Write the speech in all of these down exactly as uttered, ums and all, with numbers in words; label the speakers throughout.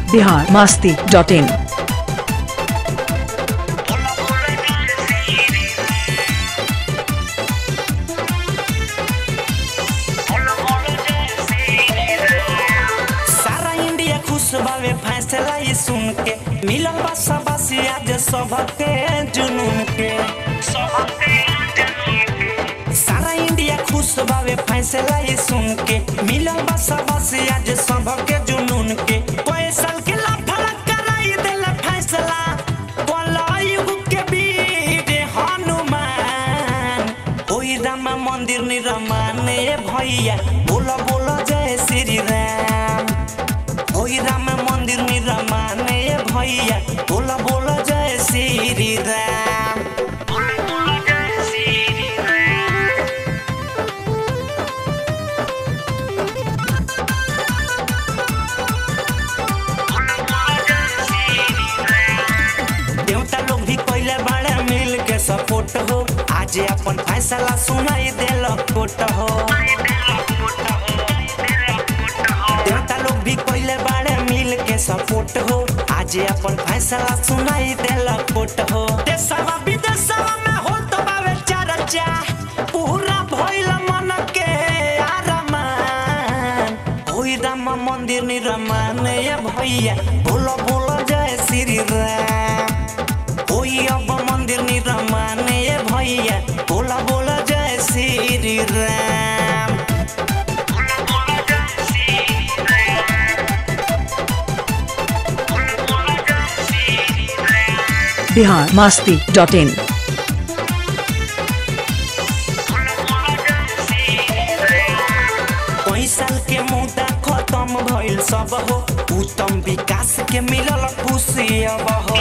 Speaker 1: Bihar Masti dot इन।
Speaker 2: सारा India खुश बावे फैसला ये सुन के, मिलल बा शाबाशी आज सबके जुनून के। सारा इंडिया खुश बावे फैसला ये सुन के, मिलल बा शाबाशी आज सबके जुनून के। कोई साल के लाफड़ा कराई देला फैसला, बोला युग के वीर हनुमान। ओई राम मंदिर निर्माण भैया, बोलो बोलो जय श्री राम। ओई राम मंदिर निर्माण भैया, बोलो बोलो जय श्री राम। देवता लोग भी पहले बड़े मिल के सपोर्ट हो, आज अपन फैसला सुनाई देल कोट हो। देवता लोग भी पहले बड़े मिल के सपोर्ट हो, आज अपन फैसला सुनाई देल कोट हो। देशवा विदेशवा में हो तो बावे चर्चा, पूरा भइल मन के आरमान। होई राम मंदिर निर्माण भैया, बोलो बोलो जय श्री राम। होई अब मंदिर निर्माण भैया, बोला बोला जय श्री राम।
Speaker 1: Bihar Masti dot in.
Speaker 2: कई साल के मुद्दा खत्म भइल सब हो, उत्तम विकास के मिलल खुशी अब हो।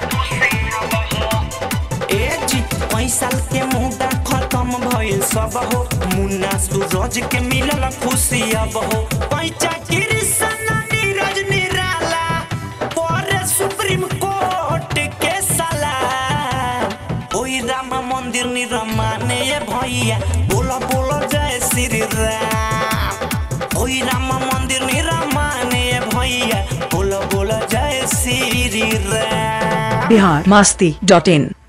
Speaker 2: ए जी कई साल के मुद्दा खत्म भइल सब हो, मुन्ना सूरज के मिलल खुशी अब हो। पैसा कृष्ण नीरज निराला, पर सुप्रीम कोर्ट के सलाम। ओई राम मंदिर निर्माण भैया, बोलो बोलो जय श्री राम। ओई राम मंदिर निर्माण भैया, बोलो बोलो जय श्री राम।
Speaker 1: बिहार मस्ती डॉट इन।